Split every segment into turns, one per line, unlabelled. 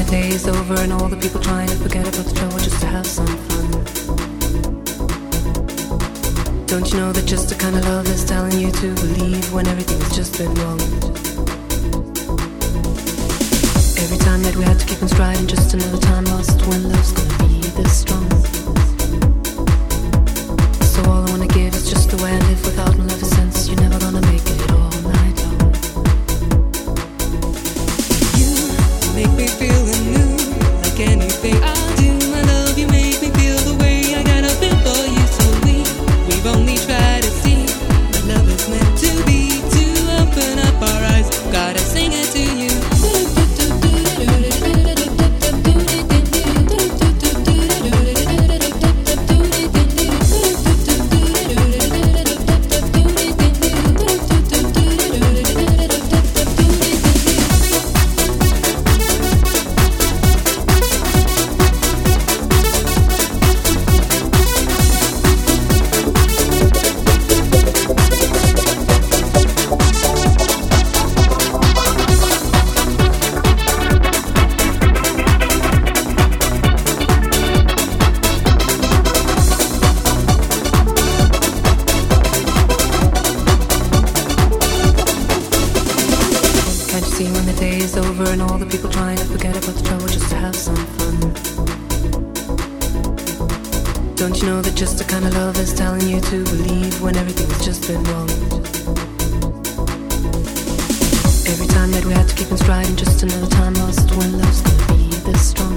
the day is over and all the people trying to forget about the trouble just to have some fun? Don't you know that just a kind of love is telling you to believe when everything has just been wrong? Every time that we had to keep in stride and just another time lost when love's gonna be this strong. So all I wanna give is just the way I live without no love sense. You're never gonna make it all night long. You make me feel anew, like anything I'll do. My love, you make me feel the way I got up before you. So we've only tried to see what love is meant to be, to open up our eyes. Gotta sing it to you. Over and all the people trying to forget about the trouble just to have some fun. Don't you know that just a kind of love is telling you to believe when everything's just been wrong? Every time that we had to keep in stride and just another time lost when love's gonna be this strong.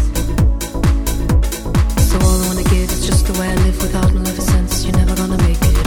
So all I wanna give is just the way I live without no love sense. You're never gonna make it